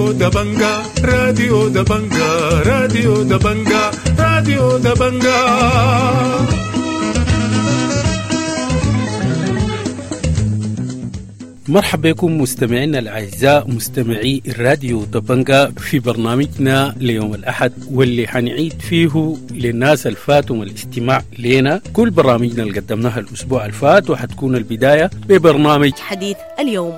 راديو دبنجا راديو دبنجا راديو دبنجا راديو دبنجا. مرحبا بكم مستمعينا الأعزاء مستمعي الراديو دبنجا في برنامجنا ليوم الأحد، واللي حنعيد فيه للناس الفاتهم الاستماع لنا كل برامجنا اللي قدمناها الأسبوع الفات، وحتكون البداية ببرنامج حديث اليوم.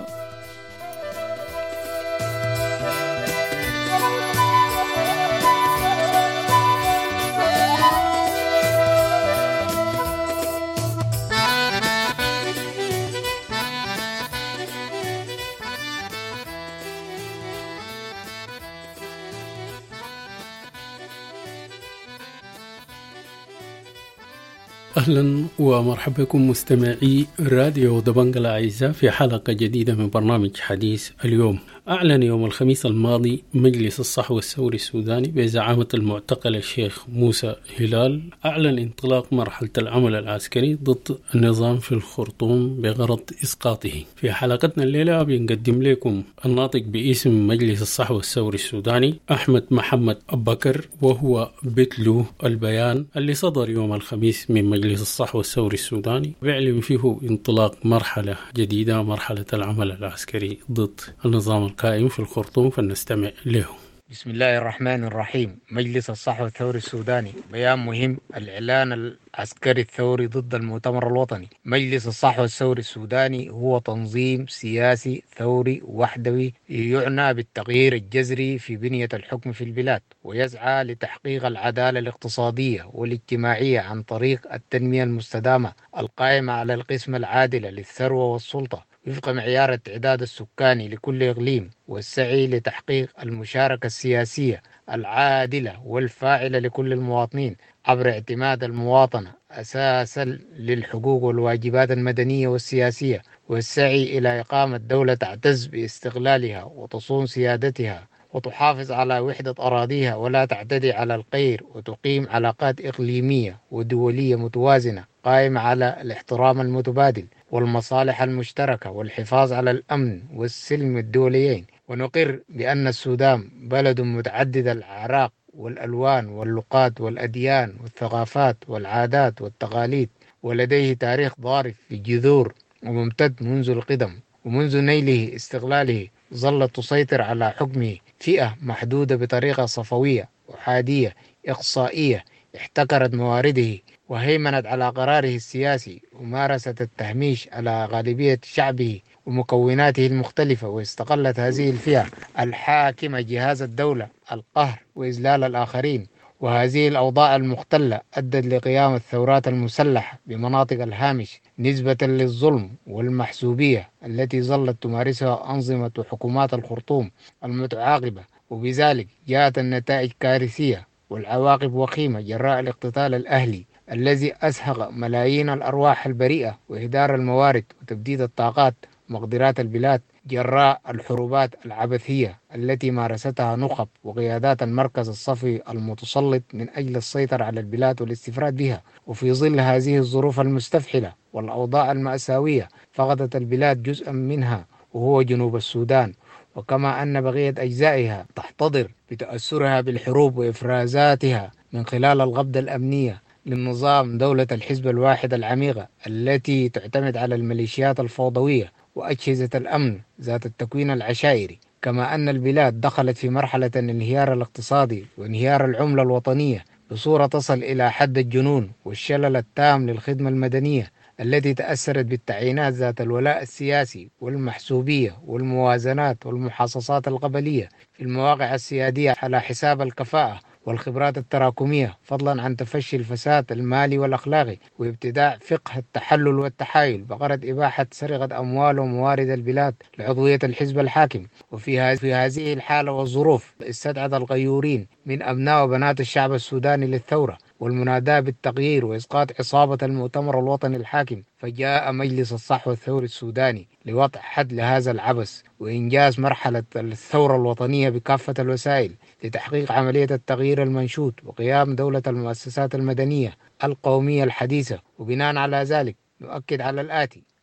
أهلا ومرحبا بكم مستمعي راديو دبنجا الأعزاء في حلقة جديدة من برنامج حديث اليوم. أعلن يوم الخميس الماضي مجلس الصحوة الثوري السوداني بزعامة المعتقل الشيخ موسى هلال أعلن انطلاق مرحلة العمل العسكري ضد النظام في الخرطوم بغرض إسقاطه. في حلقتنا الليلة بنقدم لكم الناطق باسم مجلس الصحوة الثوري السوداني أحمد محمد أبكر، وهو بتلو البيان اللي صدر يوم الخميس من مجلس الصحوة الثوري السوداني بيعلن فيه انطلاق مرحلة جديدة، مرحلة العمل العسكري ضد النظام القائم في الخرطوم، فلنستمع له. بسم الله الرحمن الرحيم. مجلس الصحوة الثوري السوداني، بيان مهم: الإعلان العسكري الثوري ضد المؤتمر الوطني. مجلس الصحوة الثوري السوداني هو تنظيم سياسي ثوري وحدوي يعنى بالتغيير الجذري في بنية الحكم في البلاد، ويسعى لتحقيق العدالة الاقتصادية والاجتماعية عن طريق التنمية المستدامة القائمة على القسمة العادلة للثروة والسلطة وفق معيار التعداد السكاني لكل إقليم، والسعي لتحقيق المشاركة السياسية العادلة والفاعلة لكل المواطنين عبر اعتماد المواطنة أساسا للحقوق والواجبات المدنية والسياسية، والسعي إلى إقامة دولة تعتز باستقلالها وتصون سيادتها وتحافظ على وحدة أراضيها ولا تعتدي على الغير، وتقيم علاقات إقليمية ودولية متوازنة قائمة على الاحترام المتبادل والمصالح المشتركة والحفاظ على الأمن والسلم الدوليين. ونقر بأن السودان بلد متعدد الأعراق والألوان واللغات والأديان والثقافات والعادات والتقاليد، ولديه تاريخ ضارب في الجذور وممتد منذ القدم، ومنذ نيله استقلاله ظلت تسيطر على حكمه فئة محدودة بطريقة صفوية أحادية إقصائية احتكرت موارده وهيمنت على قراره السياسي، ومارست التهميش على غالبية شعبه ومكوناته المختلفة، واستقلت هذه الفئة الحاكمة جهاز الدولة القهر وإذلال الآخرين. وهذه الأوضاع المختلة أدت لقيام الثورات المسلحة بمناطق الهامش نسبة للظلم والمحسوبية التي ظلت تمارسها أنظمة وحكومات الخرطوم المتعاقبة، وبذلك جاءت النتائج كارثية والعواقب وخيمة جراء الاقتتال الأهلي الذي أسهق ملايين الأرواح البريئة وإهدار الموارد وتبديد الطاقات ومقدرات البلاد جراء الحروبات العبثية التي مارستها نخب وقيادات المركز الصفي المتسلط من أجل السيطرة على البلاد والاستفراد بها. وفي ظل هذه الظروف المستفحلة والأوضاع المأساوية فقدت البلاد جزءا منها وهو جنوب السودان، وكما أن بقية أجزائها تحتضر بتأثرها بالحروب وإفرازاتها من خلال القبضة الأمنية للنظام دولة الحزب الواحد العميقة التي تعتمد على الميليشيات الفوضوية وأجهزة الأمن ذات التكوين العشائري. كما أن البلاد دخلت في مرحلة الانهيار الاقتصادي وانهيار العملة الوطنية بصورة تصل إلى حد الجنون والشلل التام للخدمة المدنية التي تأثرت بالتعيينات ذات الولاء السياسي والمحسوبية والموازنات والمحاصصات القبلية في المواقع السيادية على حساب الكفاءة والخبرات التراكمية، فضلا عن تفشي الفساد المالي والأخلاقي وابتداع فقه التحلل والتحايل بغرض إباحة سرقة أموال وموارد البلاد لعضوية الحزب الحاكم. وفي هذه الحالة والظروف استدعت الغيورين من أبناء وبنات الشعب السوداني للثورة والمناداة بالتغيير وإسقاط عصابة المؤتمر الوطني الحاكم، فجاء مجلس الصحوة الثوري السوداني لوضع حد لهذا العبث وإنجاز مرحلة الثورة الوطنية بكافة الوسائل لتحقيق عملية التغيير المنشود وقيام دولة المؤسسات المدنية القومية الحديثة. وبناء على ذلك نؤكد على الآتي: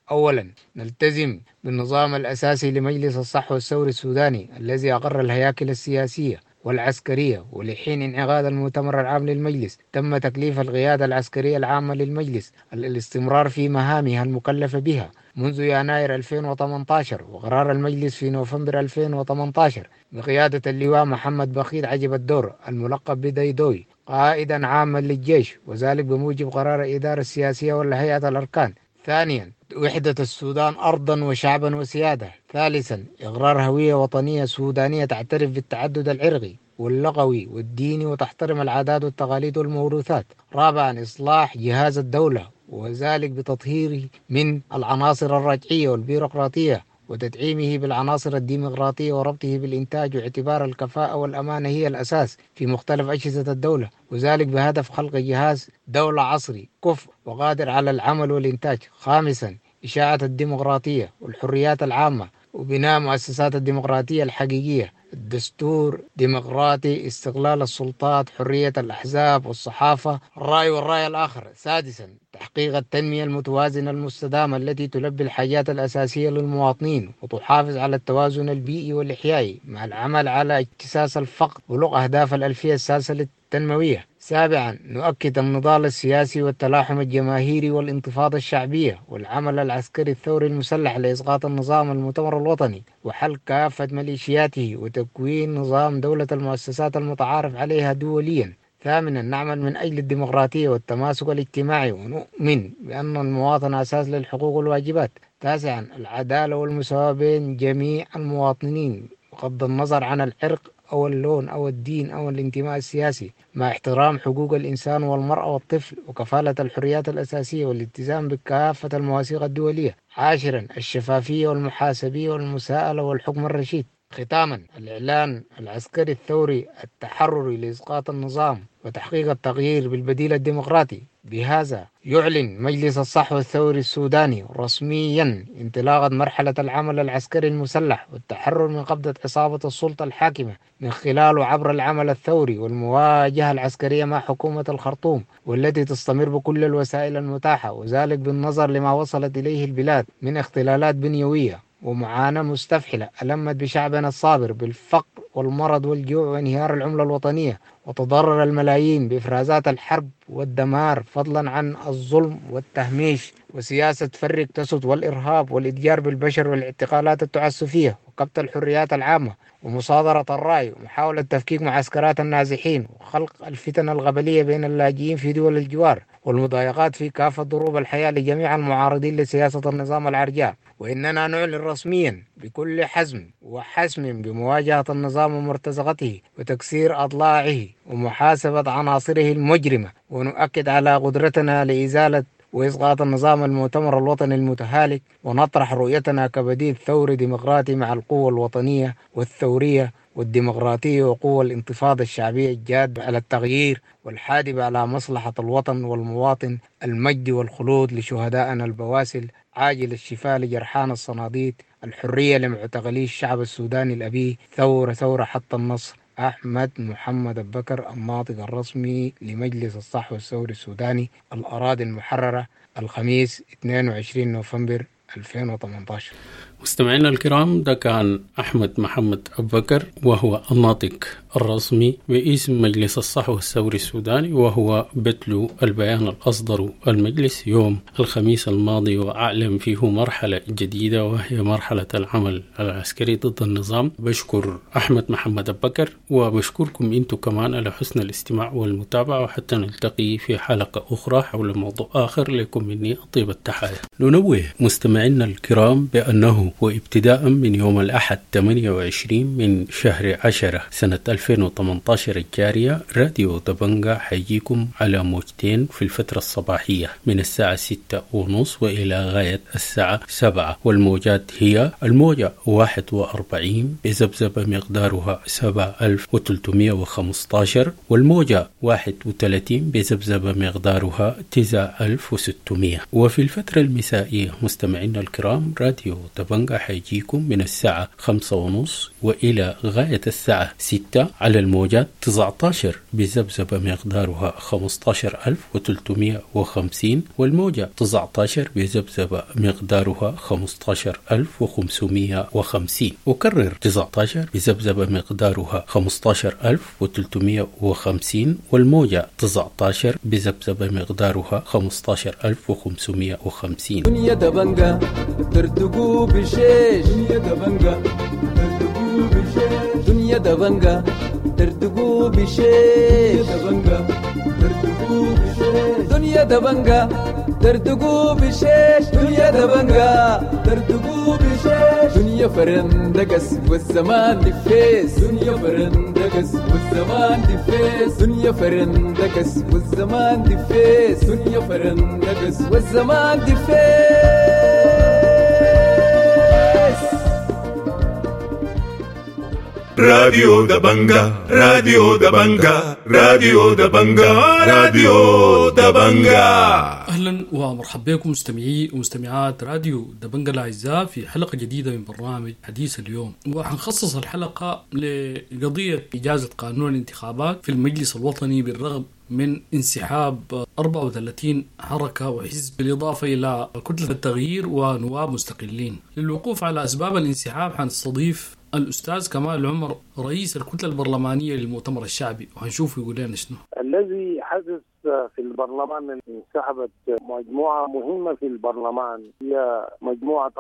أولا، نلتزم بالنظام الأساسي لمجلس الصحوة الثوري السوداني الذي أقر الهياكل السياسية والعسكرية، ولحين انعقاد المؤتمر العام للمجلس تم تكليف القيادة العسكرية العامة للمجلس الاستمرار في مهامها المكلفة بها منذ يناير 2018، وقرار المجلس في نوفمبر 2018 بقيادة اللواء محمد بخيت عجب الدور الملقب بديدوي قائدا عاما للجيش، وذلك بموجب قرار الإدارة السياسية والهيئة الأركان. ثانيا، وحدة السودان أرضا وشعبا وسيادة. ثالثا، إقرار هوية وطنية سودانية تعترف بالتعدد العرقي واللغوي والديني وتحترم العادات والتقاليد والموروثات. رابعا، إصلاح جهاز الدولة وذلك بتطهيره من العناصر الرجعية والبيروقراطية وتدعيمه بالعناصر الديمقراطية وربطه بالإنتاج، واعتبار الكفاءة والأمانة هي الأساس في مختلف أجهزة الدولة، وذلك بهدف خلق جهاز دولة عصري كفء وقادر على العمل والإنتاج. خامسا، إشاعة الديمقراطية والحريات العامة وبناء مؤسسات الديمقراطية الحقيقية، الدستور ديمقراطي، استقلال السلطات، حرية الأحزاب والصحافة، الرأي والرأي الآخر. سادسا، تحقيق التنمية المتوازنة المستدامة التي تلبي الحاجات الأساسية للمواطنين وتحافظ على التوازن البيئي والإحيائي مع العمل على اجتساس الفقر بلوغ أهداف الألفية السادسة التنموية. سابعا، نؤكد النضال السياسي والتلاحم الجماهيري والانتفاضة الشعبية والعمل العسكري الثوري المسلح لإسقاط النظام المؤتمر الوطني وحل كافة ميليشياته وتكوين نظام دولة المؤسسات المتعارف عليها دوليا. ثامنا، نعمل من أجل الديمقراطية والتماسك الاجتماعي ونؤمن بأن المواطن أساس للحقوق والواجبات. تاسعا، العدالة والمساواة بين جميع المواطنين بغض النظر عن العرق أو اللون أو الدين أو الانتماء السياسي، مع احترام حقوق الإنسان والمرأة والطفل وكفالة الحريات الأساسية والالتزام بكافة المواثيق الدولية. عاشرا، الشفافية والمحاسبية والمساءلة والحكم الرشيد. ختاما، الإعلان العسكري الثوري التحرري لإسقاط النظام وتحقيق التغيير بالبديل الديمقراطي. بهذا يعلن مجلس الصحوة الثوري السوداني رسميا انطلاقة مرحلة العمل العسكري المسلح والتحرر من قبضة عصابة السلطة الحاكمة من خلال وعبر العمل الثوري والمواجهة العسكرية مع حكومة الخرطوم، والتي تستمر بكل الوسائل المتاحة، وذلك بالنظر لما وصلت إليه البلاد من اختلالات بنيوية ومعاناة مستفحلة ألمت بشعبنا الصابر بالفقر والمرض والجوع وانهيار العملة الوطنية وتضرر الملايين بإفرازات الحرب والدمار، فضلا عن الظلم والتهميش وسياسة فرق تسد والإرهاب والإتجار بالبشر والاعتقالات التعسفية وقبض الحريات العامة ومصادرة الرأي ومحاولة تفكيك معسكرات النازحين وخلق الفتن الغبلية بين اللاجئين في دول الجوار والمضايقات في كافة ضروب الحياة لجميع المعارضين لسياسة النظام العرجاء. وإننا نعلن رسميا بكل حزم وحسم بمواجهة النظام ومرتزقته وتكسير أضلاعه ومحاسبة عناصره المجرمة، ونؤكد على قدرتنا لإزالة وإسقاط النظام المؤتمر الوطني المتهالك، ونطرح رؤيتنا كبديل ثوري ديمقراطي مع القوة الوطنية والثورية والديمقراطية وقوة الانتفاضة الشعبية الجاد على التغيير والحادب على مصلحة الوطن والمواطن. المجد والخلود لشهدائنا البواسل، عاجل الشفاء لجرحان الصناديد، الحرية لمعتقلي الشعب السوداني الأبي، ثورة حتى النصر. أحمد محمد أبوبكر، الناطق الرسمي لمجلس الصحوة الثوري السوداني، الأراضي المحررة، الخميس 22 نوفمبر 2018. مستمعينا الكرام، ده كان أحمد محمد أبوبكر، وهو الناطق الرسمي باسم مجلس الصحوة الثوري السوداني، وهو بتلو البيان الأصدر المجلس يوم الخميس الماضي، وأعلن فيه مرحلة جديدة وهي مرحلة العمل العسكري ضد النظام. بشكر أحمد محمد أبوبكر، وبشكركم أنتم كمان على حسن الاستماع والمتابعة، وحتى نلتقي في حلقة أخرى حول موضوع آخر. لكم مني طيب التحايا. ننوه مستمعينا الكرام بأنه وابتداء من يوم الأحد 28 من شهر 10 سنة 2018 الجارية، راديو دبنجا حيجيكم على موجتين في الفترة الصباحية من الساعة 6:30 وإلى غاية الساعة 7، والموجات هي الموجة 41 بذبذبة مقدارها 7315، والموجة 31 بذبذبة مقدارها 9600. وفي الفترة المسائية مستمعينا الكرام، راديو دبنجا دبنجا حيجيكم من الساعة 5:30 وإلى غاية الساعة 6 على الموجات 19 بذبذبة مقدارها 15350 والموجة 19 بذبذبة مقدارها 15550. أكرر 19 بذبذبة مقدارها 15350 والموجة 19 بذبذبة مقدارها 15550. دنيا دبنجا ترتقو بشيش دنيا دبنجا ترتقو بشيش دنيا دبنجا ترتقو بشيش دنيا دبنجا ترتقو بشيش دنيا دبنجا ترتقو بشيش دنيا فرندقس والزمان دفيس دنيا فرندقس والزمان دفيس دنيا فرندقس والزمان دفيس دنيا فرندقس والزمان دفيس. راديو دبنجا راديو دبنجا راديو دبنجا راديو دبنجا. أهلا ومرحبا بكم مستمعي ومستمعات راديو دبنجا الأعزاء في حلقة جديدة من برنامج حديث اليوم، وحنخصص الحلقة لقضية إجازة قانون الانتخابات في المجلس الوطني بالرغم من انسحاب 34 حركة وحزب بالإضافة إلى كتلة التغيير ونواب مستقلين. للوقوف على أسباب الانسحاب حنستضيف الأستاذ كمال عمر رئيس الكتلة البرلمانية للمؤتمر الشعبي، وهنشوف يقول لنا شنو الذي حدث في البرلمان. انسحبت مجموعة مهمة في البرلمان، هي مجموعة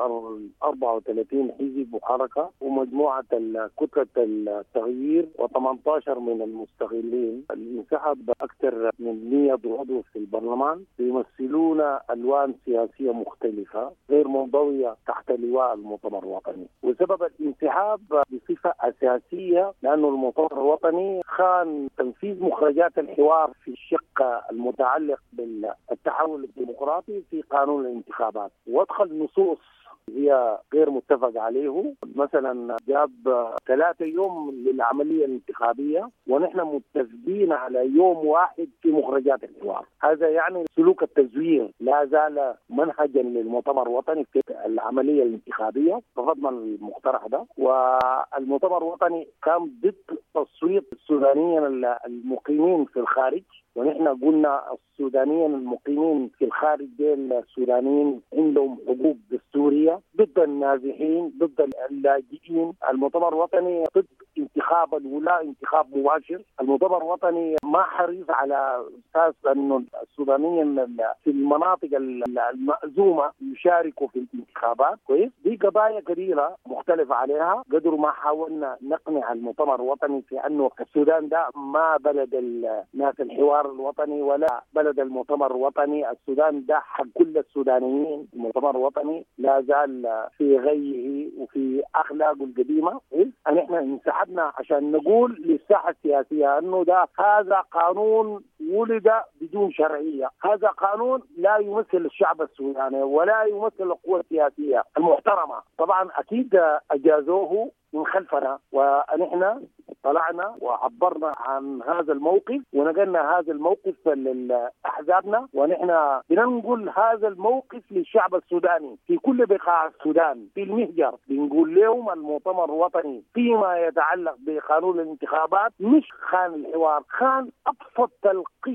34 حزب وحركة ومجموعة كتلة التغيير و18 من المستقلين. انسحب أكثر من 100 عضو في البرلمان يمثلون ألوان سياسية مختلفة غير منضوية تحت لواء المؤتمر الوطني. وسبب الانسحاب بصفة أساسية لأنه المؤتمر الوطني خان تنفيذ مخرجات الحوار في الشق المتعلق بالتحول الديمقراطي في قانون الانتخابات، وادخل نصوص هي غير متفق عليه. مثلا جاب 3 يوم للعملية الانتخابية ونحن متفقين على يوم واحد في مخرجات الحوار. هذا يعني سلوك التزوير لا زال منهجا للمؤتمر الوطني في العملية الانتخابية. رفضنا المقترح ده، والمؤتمر الوطني كان ضد تصويت السودانيين المقيمين في الخارج، ونحن قلنا السودانيين المقيمين في الخارج ديل السودانيين عندهم حقوق دستورية، ضد النازحين، ضد اللاجئين. المؤتمر الوطني ضد انتخاب الولاة انتخاب مباشر. المؤتمر الوطني ما حريص على أساس أنه السودانيين في المناطق المأزومة يشاركوا في الانتخابات. كويس، دي قضايا كثيرة مختلفة عليها. قدر ما حاولنا نقنع المؤتمر الوطني في أنه السودان ده ما بلد الناس الحوار الوطني ولا بلد المؤتمر الوطني. السودان ده حق كل السودانيين. المؤتمر الوطني لا زال في غيه وفي أخلاقه القديمة. أن احنا انسحبنا عشان نقول للساحة السياسية أنه ده هذا قانون ولد بدون شرعية، هذا قانون لا يمثل الشعب السوداني ولا يمثل القوى السياسية المحترمة. طبعا أكيد أجازوه من خلفنا، ونحن طلعنا وعبرنا عن هذا الموقف ونقلنا هذا الموقف لأحزابنا، ونحن بننقل هذا الموقف للشعب السوداني في كل بقاع السودان في المهجر. بنقول لهم المؤتمر الوطني فيما يتعلق بقانون الانتخابات مش خان الحوار، خان أبسط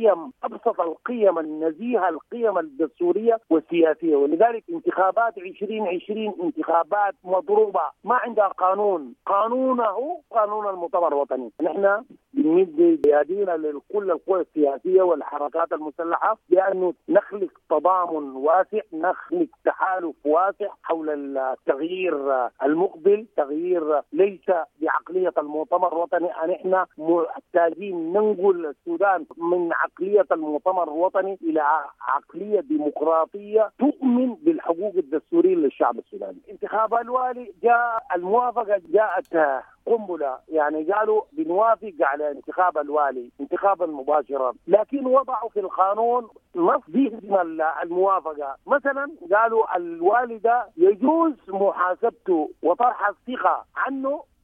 القيم النزيهة، القيم الدستورية والسياسية. ولذلك انتخابات 2020 انتخابات مضروبة ما عندها قانونه قانون المؤتمر الوطني. نحن بنمد بيدينا لكل القوى السياسية والحركات المسلحة بأنه نخلق تضامن واسع، نخلق تحالف واسع حول التغيير المقبل، تغيير ليس بعقلية المؤتمر الوطني. نحن محتاجين ننقل السودان من عقلية المؤتمر الوطني إلى عقلية ديمقراطية تؤمن بالحقوق الدستورية للشعب السوداني. انتخاب الوالي جاء الموافقة جاءت قنبلة، يعني قالوا بنوافق على انتخاب الوالي انتخابا مباشرا، لكن وضعوا في القانون نص بيهدم الموافقة. مثلا قالوا الوالي ده يجوز محاسبته وطرح الثقة عنه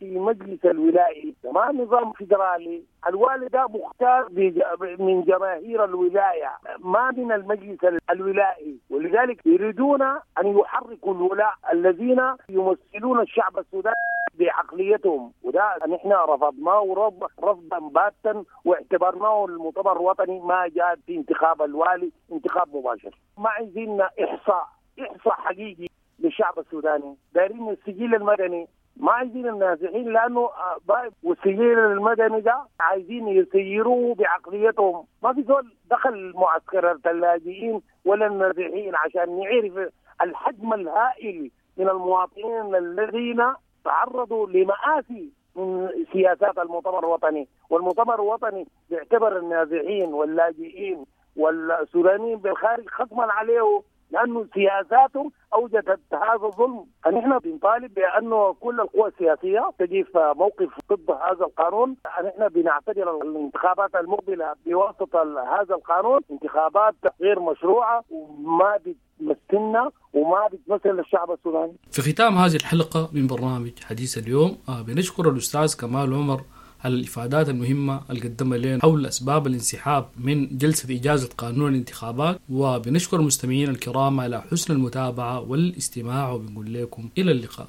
في مجلس الولائي ما نظام فيدرالي، الوالي ده مختار من جماهير الولاية ما من المجلس الولائي، ولذلك يريدون أن يحركوا الولاء الذين يمثلون الشعب السوداني بعقليتهم، وده نحن رفضناه رفضا باتا واعتبرناه المؤتمر الوطني ما جاء في انتخاب الوالي انتخاب مباشر. ما عايزين إحصاء حقيقي للشعب السوداني، دايرين السجل المدني، ما عايزين النازحين لأنه والسجل المدني ده عايزين يسيروه بعقليتهم. ما في زول دخل معسكر اللاجئين ولا النازحين عشان نعرف الحجم الهائل من المواطنين الذين تعرضوا لمآسي من سياسات المؤتمر الوطني، والمؤتمر الوطني بيعتبر النازحين واللاجئين والسودانيين بالخارج خصما عليه لأنه سياساتهم أوجدت هذا الظلم. نحن بنطالب بأنه كل القوى السياسية تجي في موقف ضد هذا القانون. نحن بنعتبر الانتخابات المقبلة بواسطة هذا القانون انتخابات غير مشروعة وما بتمثلنا وما بتمثل الشعب السوداني. في ختام هذه الحلقة من برنامج حديث اليوم بنشكر الأستاذ كمال عمر على الإفادات المهمة اللي قدمها لنا حول أسباب الانسحاب من جلسة إجازة قانون الانتخابات، وبنشكر المستمعين الكرام على حسن المتابعة والاستماع، وبنقول لكم إلى اللقاء.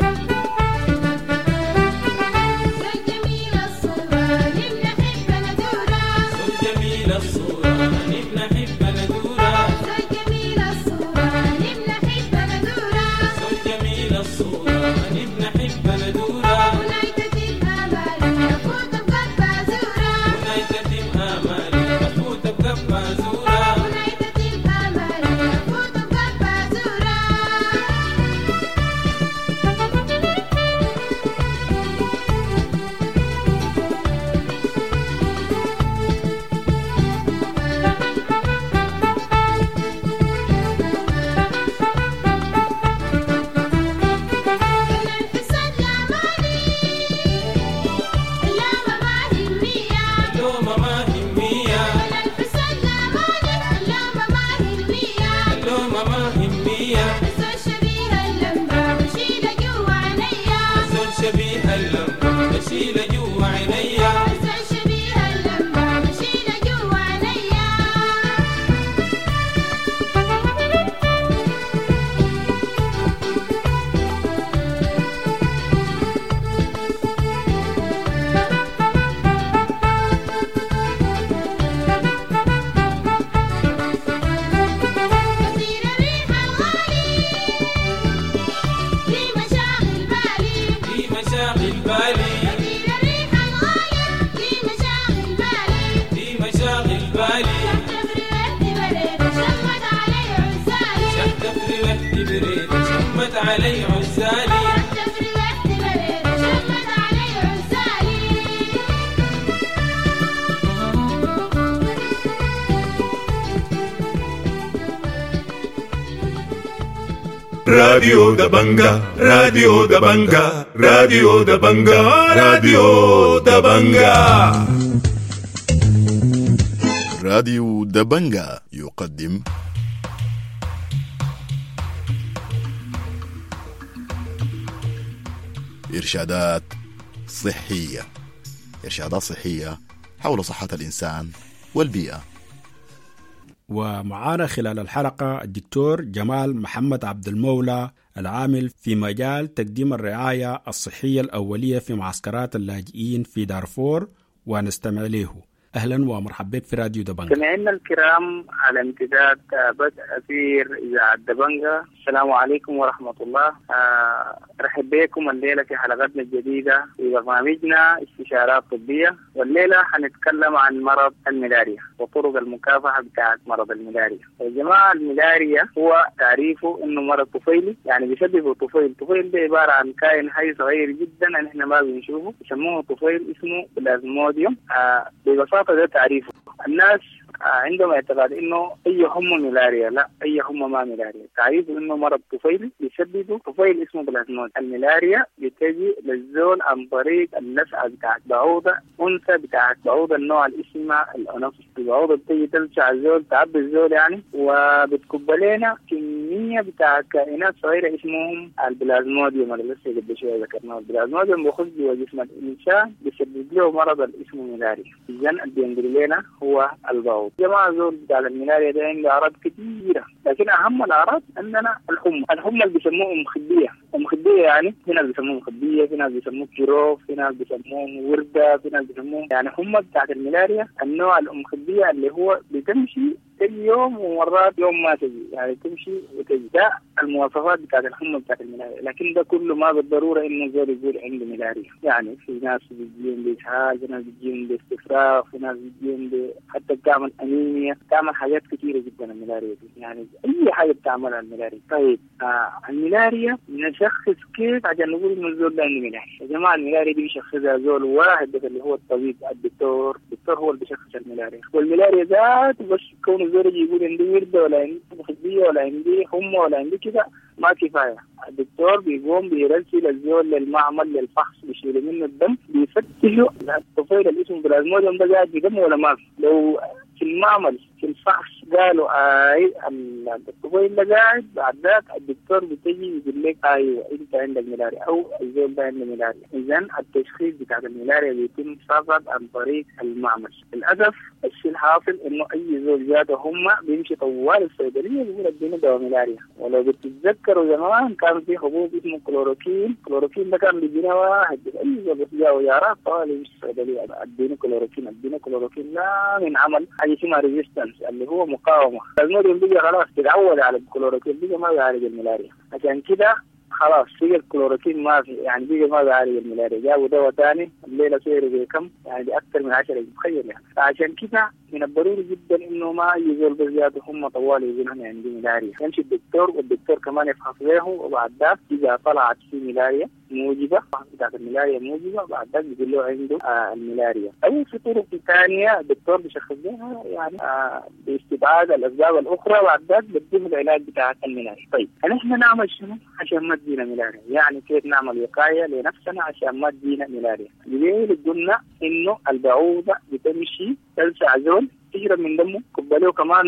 راديو دبنجا راديو دبنجا راديو دبنجا راديو دبنجا راديو دبنجا يقدم إرشادات صحية حول صحة الإنسان والبيئة. ومعانا خلال الحلقة الدكتور جمال محمد عبد المولى العامل في مجال تقديم الرعاية الصحية الأولية في معسكرات اللاجئين في دارفور، ونستمع له. أهلا ومرحبا في راديو دبنجا. سمعنا الكرام على امتداد بدء أثير إذاعة دبنجا، السلام عليكم ورحمة الله. رحب بكم الليلة في حلقتنا الجديدة في برنامجنا استشارات طبية، والليلة حنتكلم عن مرض الملاريا وطرق المكافحة بتاعت مرض الملاريا. يا جماعة، الملاريا هو تعريفه إنه مرض طفيلي، يعني بيسببه طفيل ده عبارة عن كائن حي صغير جدا نحن ما بنشوفه، يسموه طفيل اسمه بلازموديوم. ببساطة ده تعريفه. الناس عندهم اعتقاد انه اي حمى ملاريا. لا، اي حمى ما ملاريا. تعريفه انه مرض طفيلي بيسببه طفيل اسمه بلازمود. الملاريا بتجي للزول عن طريق اللسعه بتاعت بعوضه انثى بتاعت بعوضه النوع اللي اسمها الانوفيس. البعوضه بتجي تلسع الزول، تعبي الزول يعني، وبتكب لنا كميه بتاعت كائنات صغيره اسمهم البلازموديوم اللي لسه قبل شويه ذكرناه. البلازموديوم بيخش جوا جسم الانسان بيسبب له مرض اللي اسمه ملاريا. اذا اللي بينقل لنا هو البعوض. جماعه زول بتاع الملاريا ده عنده اعراض كثيره، لكن اهم الاعراض عندنا الحمى اللي بيسموه مخديه. المخديه يعني في ناس بيسموه مخديه، في ناس بيسموه كيروف، في ناس بيسموه ورده، في ناس بيسموه يعني حمى بتاعت الملاريا النوع المخديه اللي هو بتمشي تجي يوم ومرات يوم ما تجي، يعني تمشي وتجي. ده المواصفات بتاعت الحمى بتاعت الملاريا. لكن ده كله ما بالضروره انه زول يقول عنده ملاريا. يعني في ناس بيجيهم باسهال، في ناس بيجيهم باستفراغ، في ناس بيجيهم حتى بتعمل انيميا، بتعمل حاجات كثيره جدا الملاريا دي. يعني اي حاجه بتعملها الملاريا. طيب الملاريا نشخص كيف عشان نقول انه الزول ده عنده ملاريا؟ يا جماعه الملاريا دي بيشخصها زول واحد بس اللي هو الطبيب الدكتور هو اللي بيشخص الملاريا. والملاريا ذات بس كون الزول يجي يقول عندي ورده ولا عندي مخديه ولا عندي حمى ولا عندي كده ما كفايه. الدكتور بيقوم بيرسل الزول للمعمل للفحص، بيشيل منه الدم، بيفتشوا الطفيل اللي اسمه بلازموديوم ده قاعد بدم ولا ما في. لو في المعمل في الفحص قالوا الطفيل ده قاعد، بعد ذاك الدكتور بتجي يقول لك ايوه انت عندك ملاريا او الزول ده عنده ملاريا. اذا التشخيص بتاع الملاريا بيتم فقط عن طريق المعمل. للاسف الشيء الحاصل انه اي زول جاته هم بيمشي طوال الصيدليه بيقول اديني دواء ملاريا. ولو بتتذكروا زمان كان في حبوب اسمه كلوروكين ده كان بيدينا واحد اي زول جاء ويعرف طوال يمشي الصيدليه اديني كلوروكين. لا، من عمل حاجه اسمها ريزيستنس اللي هو مقاومه. المريض بيجي خلاص تتعود على الكلوروكين، بيجي ما بيعالج الملاريا. عشان كده خلاص بيجي الكلوروكين ما في، يعني بيجي ما بيعالج الملاريا. جابوا دواء ثاني الليله سعره بكم؟ يعني باكثر من 10 تخيل يعني. فعشان كده من الضروري جدا انه ما يزول بزياده هم طوال يقول انا عندي ملاريا، يمشي الدكتور والدكتور كمان يفحص له، وبعد ذاك اذا طلعت في ملاريا موجبه بتاعت الملاريا موجبه، بعد ذاك يقول له عنده الملاريا. او في طرق ثانيه الدكتور بيشخص لها يعني باستبعاد الاسباب الاخرى، بعد ذاك بيديه العلاج بتاع الملاريا. طيب نحن نعمل شنو عشان ما تجينا ملاريا؟ يعني كيف نعمل وقايه لنفسنا عشان ما تجينا ملاريا؟ اللي قلنا انه البعوضه بتمشي تلسع زول تهرب من دمه، كبله كمان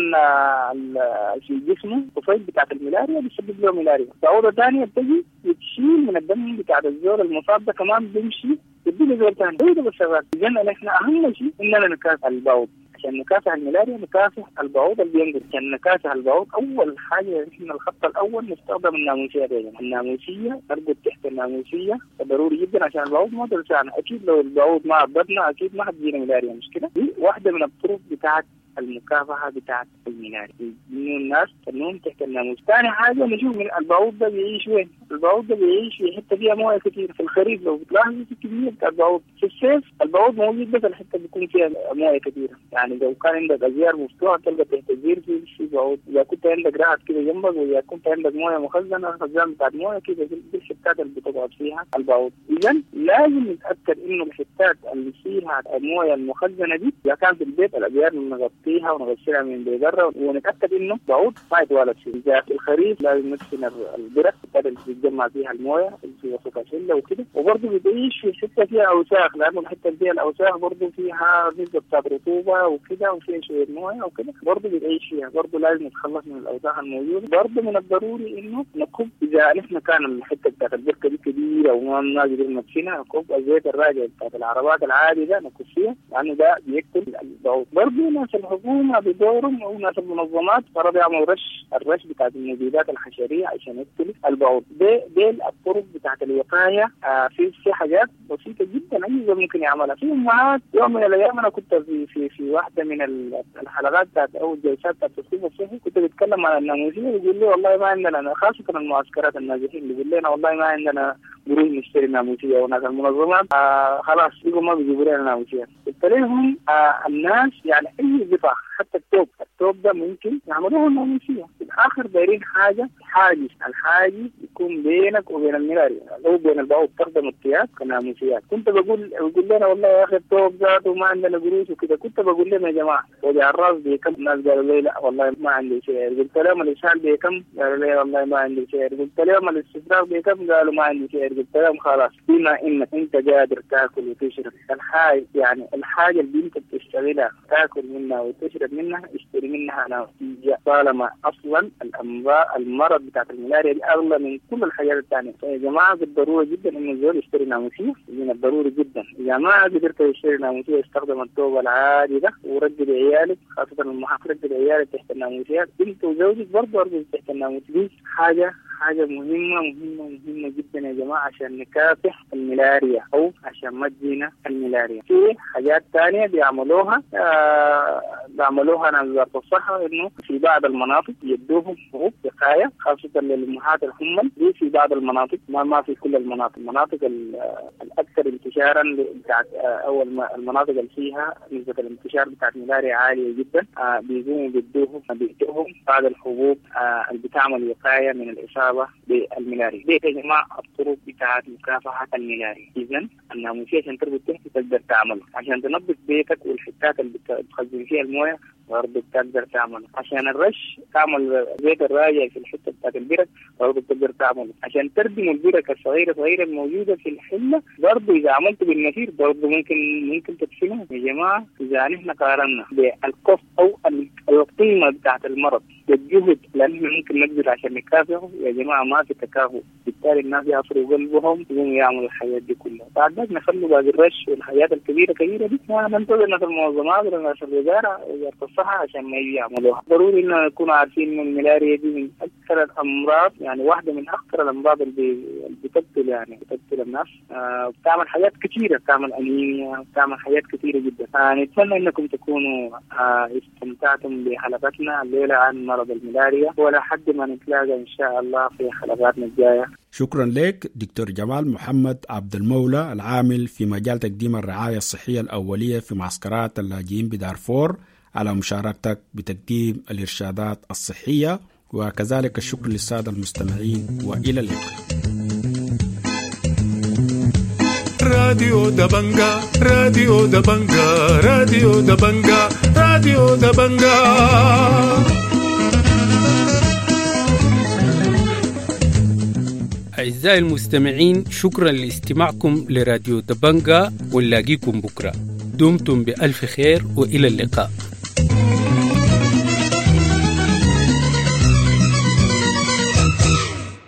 في جسمه طفيل بتاعت الملاريا بيسبب له ملاريا. بعوضه ثانيه بتجي بتشيل من الدم بتاعت الزول المصاب ده كمان بيمشي يديله زول ثاني. ده بس شغال. اذا نحن اهم شيء اننا نكافح البعوض. عشان نكافح الملاريا نكافح البعوض اللي بينقل. عشان نكافح البعوض اول حاجه احنا الخط الاول نستخدم الناموسيه دي. الناموسيه نربط تحت الناموسيه ضروري جدا عشان البعوض ما تلسعنا. اكيد لو البعوض ما عبرنا اكيد ما حتجينا ملاريا، مش كده؟ دي واحده من الطرق بتاعت المكافحه بتاعت الملاريا، انه الناس تنوم تحت الناموس. ثاني حاجه نشوف من البعوض ده بيعيش وين. البعوض ده بيعيش في حته فيها مويه كثير. في الخريف لو بتلاحظوا في كميه بتاع البعوض. في الصيف البعوض موجود بس الحته بيكون فيها مويه كثيره. يعني لو كان عندك ازيار مفتوحه تلقى تحت الزير في بعوض. اذا كنت عندك رعد كده جنبك، واذا كنت عندك مويه مخزنه خزان بتاعت مويه كده دي الحتات اللي بتقعد فيها البعوض. اذا لازم نتاكد انه الحتات اللي فيها المويه المخزنه دي اذا كان في البيت الازيار نغطيها ونغسلها من بره، ونتاكد انه بعوض ما يتوالد فيه. اذا في الخريف لازم ندفن البرك اللي بيتجمع فيها المويه في وسط الشله وكده. وبرضه بتعيش في حته فيها اوساخ، لانه الحته اللي فيها الاوساخ برضه فيها نسبه بتاعت رطوبه وكده وفيها شويه مويه وكده، برضه بتعيش فيها. برضه لازم نتخلص من الاوساخ الموجوده. برضه من الضروري انه نكب اذا نحن كان الحته بتاعت البركه دي كبيره وما نقدر ندفنها، نكب الزيت الراجع بتاعت العربات العادي ده نكب فيها، لانه ده بيقتل البعوض. برضه ناس الحكومه بدورهم او ناس المنظمات فرضوا يعملوا الرش بتاعت المبيدات الحشريه عشان يقتل البعوض. دي الطرق بتاعت الوقايه. في حاجات بسيطه جدا اي زول ممكن يعملها. في امهات يوم من الايام انا كنت في واحده من الحلقات بتاعت او الجلسات بتاعت التصوير الصحي كنت بتكلم عن الناموسيه، يقول لي والله ما عندنا، خاصه المعسكرات الناجحين اللي يقول لنا والله ما عندنا قروش نشتري ناموسيه، وناس المنظمات خلاص يقولوا ما بيجيبوا لنا ناموسيه. قلت لهم الناس يعني اي قطع حتى التوب ده ممكن يعملوه ناموسية. في الآخر دايرين حاجة الحاجز يكون بينك وبين الملاري، لو بين الباو بتخدم التياب كناموسيات. كنت بقول لنا والله يا أخي التوب ذاته ما عندنا قروش وكده، كنت بقول لهم يا جماعة وجع الراس بكم؟ الناس قالوا لي لا والله ما عندي شيء. قلت لهم الإشعال بكم؟ قالوا لي والله ما عندي شيء. قلت لهم الاستفراغ بكم؟ قالوا ما عندي شيء. قلت لهم خلاص بما إنك أنت قادر تاكل وتشرب الحاجة اللي أنت بتشتغلها تاكل منها وتشرب منها اشتري منها نتيجة، طالما أصلا المرض بتاعت الملاريا دي أغلى من كل الحاجات الثانية. فيا جماعة بالضرورة جدا إنه الزول يشتري ناموسية، من الضروري جدا. إذا ما قدرت تشتري ناموسية استخدم التوب العادي ده ورجل عيالك، خاصة المحاق رجل عيالك تحت الناموسيات، أنت وزوجك برضه أرجل تحت الناموسيات. حاجة مهمة جدا يا جماعة عشان نكافح الملاريا أو عشان ما تجينا الملاريا. في حاجات تانية بيعملوها ناس وزارة الصحة، إنه في بعض المناطق يدوهم حبوب وقاية خاصة للأمهات الحمل دي في بعض المناطق، ما في كل المناطق الأكثر انتشارا بتاعت أول المناطق اللي فيها نسبة الانتشار بتاعت الملاريا عالية جدا، بيقوموا بيدوهم بعض الحبوب اللي بتعمل وقاية من الإصابة بالملاريا. دي يا جماعة الطرق بتاعت مكافحة الملاريا. إذن الناموسية عشان تربط تحت تقدر تعمل، عشان تنظف بيتك والحتات اللي بتخزن فيها المويه برضه بتقدر تعمل، عشان الرش تعمل زيت الراجع في الحته بتاعت البرك برضه بتقدر تعمل، عشان تردم البرك الصغيره الموجوده في الحله برضه اذا عملت بالنثير برضه ممكن تدفنها. يا جماعه اذا نحن قارنا بالكف او القيمه بتاعت المرض بالجهد اللي نحن ممكن نقدر عشان نكافحه، يا جماعه ما في تكافؤ، بالتالي الناس يعصروا قلبهم يقوموا يعملوا الحياه دي كلها. بعد ذلك نخلوا باقي الرش والحياه الكبيره دي ننتظر في المنظمات ولا في وزاره الصحة عشان ما يعملوها. ضروري إن نكون عارفين إن الملاريا دي من أكثر الأمراض، يعني واحدة من أكثر الأمراض اللي بتقتل الناس، بتعمل حاجات كثيرة، بتعمل أنيميا، بتعمل حاجات كثيرة جدا. نتمنى إنكم تكونوا استمتعتم بحلقتنا الليلة عن مرض الملاريا، ولحد ما نتلاقى إن شاء الله في حلقاتنا الجاية. شكرا لك دكتور جمال محمد عبد المولى، العامل في مجال تقديم الرعاية الصحية الأولية في معسكرات اللاجئين بدارفور، على مشاركتك بتقديم الإرشادات الصحية. وكذلك الشكر للسادة المستمعين، وإلى اللقاء. راديو دبنجا راديو دبنجا راديو دبنجا راديو دبنجا. أعزائي المستمعين، شكرا لاستماعكم لراديو دبنجا، ونلاقيكم بكرة. دمتم بألف خير وإلى اللقاء.